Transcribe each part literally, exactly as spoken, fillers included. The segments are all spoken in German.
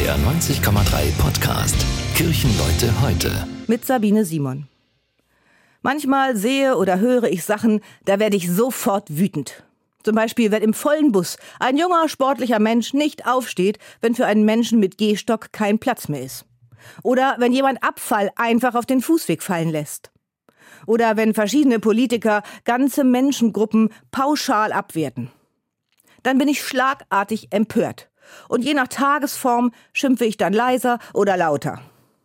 R neunzig Komma drei Podcast Kirchenleute heute mit Sabine Simon. Manchmal sehe oder höre ich Sachen, da werde ich sofort wütend. Zum Beispiel, wenn im vollen Bus ein junger, sportlicher Mensch nicht aufsteht, wenn für einen Menschen mit Gehstock kein Platz mehr ist. Oder wenn jemand Abfall einfach auf den Fußweg fallen lässt. Oder wenn verschiedene Politiker ganze Menschengruppen pauschal abwerten. Dann bin ich schlagartig empört. Und je nach Tagesform schimpfe ich dann leiser oder lauter.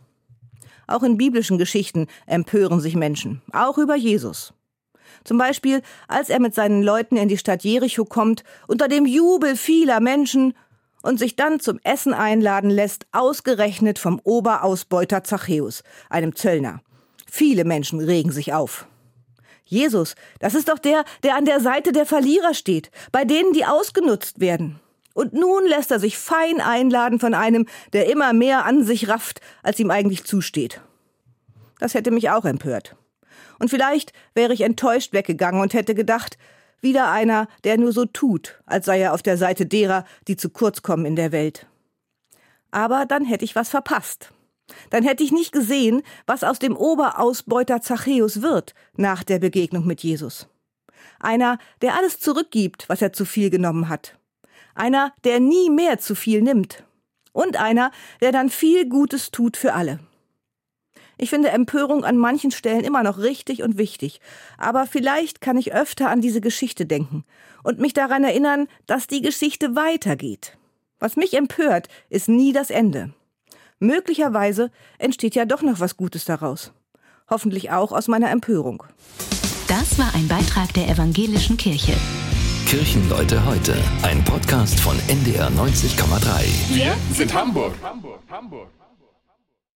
Auch in biblischen Geschichten empören sich Menschen, auch über Jesus. Zum Beispiel, als er mit seinen Leuten in die Stadt Jericho kommt, unter dem Jubel vieler Menschen und sich dann zum Essen einladen lässt, ausgerechnet vom Oberausbeuter Zachäus, einem Zöllner. Viele Menschen regen sich auf. Jesus, das ist doch der, der an der Seite der Verlierer steht, bei denen, die ausgenutzt werden. Und nun lässt er sich fein einladen von einem, der immer mehr an sich rafft, als ihm eigentlich zusteht. Das hätte mich auch empört. Und vielleicht wäre ich enttäuscht weggegangen und hätte gedacht, wieder einer, der nur so tut, als sei er auf der Seite derer, die zu kurz kommen in der Welt. Aber dann hätte ich was verpasst. Dann hätte ich nicht gesehen, was aus dem Oberausbeuter Zachäus wird nach der Begegnung mit Jesus. Einer, der alles zurückgibt, was er zu viel genommen hat. Einer, der nie mehr zu viel nimmt. Und einer, der dann viel Gutes tut für alle. Ich finde Empörung an manchen Stellen immer noch richtig und wichtig. Aber vielleicht kann ich öfter an diese Geschichte denken und mich daran erinnern, dass die Geschichte weitergeht. Was mich empört, ist nie das Ende. Möglicherweise entsteht ja doch noch was Gutes daraus. Hoffentlich auch aus meiner Empörung. Das war ein Beitrag der Evangelischen Kirche. Kirchenleute heute, ein Podcast von N D R neunzig Komma drei. Wir sind Hamburg. Hamburg, Hamburg.